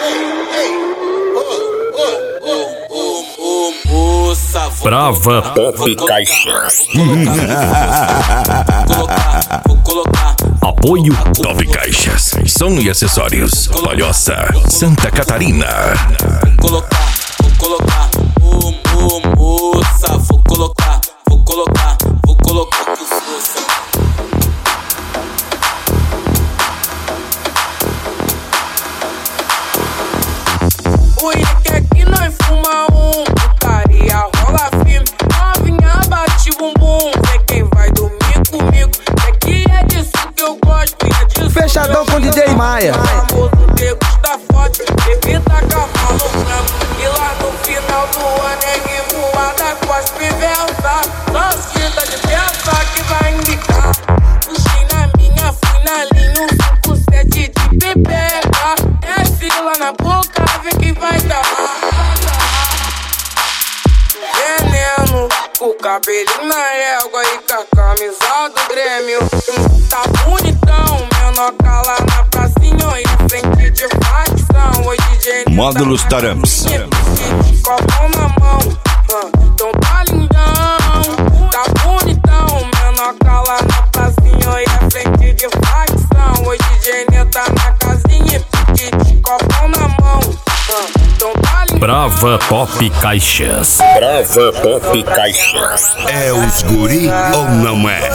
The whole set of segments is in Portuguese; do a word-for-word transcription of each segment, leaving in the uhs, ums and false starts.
Brava Pop Caixas. Apoio Top Caixas. Som e acessórios. Palhoça, Santa Catarina. Vou colocar, vou colocar, ô, ô, moça. Vou colocar, vou colocar, vou colocar que força. Oi, é que aqui nós fuma um, putaria rola firme. Novinha bate bumbum, é quem vai dormir comigo. É que é disso que eu gosto, é disso. Fechadão com D J Maia. Famoso degusta forte, bebida cavalo branco. E lá no final do ano é revoada com as piveltas. Torcida de peça que vai indicar. Puxei na minha, fui na linha, um cinco sete de pepeca. Desce lá na boca, vê quem vai dar. Veneno, com o cabelinho na régua e com a camisa do Grêmio. Tá bonitão, menor cala na pracinha e frente de facção. Hoje D J Módulos Taramps. Copão na mão, então tá lindão. Tá bonitão, menor cala na pracinha e frente de facção. Hoje D J tá na casinha e copão na mão, então tá lindão. Brava Pop Caixas. Brava Pop Caixas. É os guri ou não é?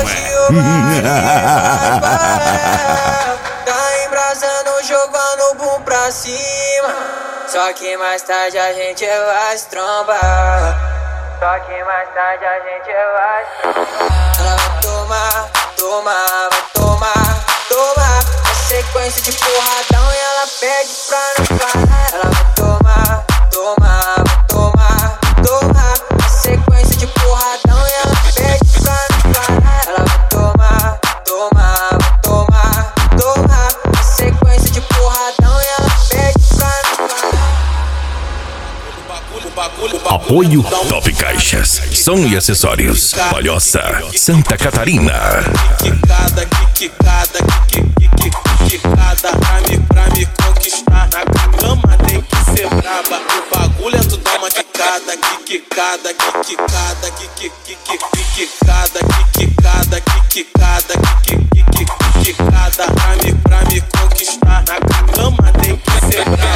Tá embrasando, jogando o bum pra cima. Só que mais tarde a gente vai se trombar. Só que mais tarde a gente vai se trombar. Ela vai tomar, tomar, vai tomar, tomar. A sequência de porradão e ela pede pra não parar. Ela vai tomar, tomar, vai tomar, tomar. A sequência de porradão e ela pede pra não parar. Ela vai tomar, tomar, vai tomar, tomar. A sequência de porradão e ela pede pra não parar. Apoio Top Caixas. Som e acessórios. Palhoça, Santa Catarina. Quicada, quicada, quicada, pra me, pra me conquistar. Na cama tem que ser braba. O bagulho é tu dar uma quicada, quicada, quicada, quicada, quicada, quicada, quicada, pra me, pra me conquistar. Na cama tem que ser braba.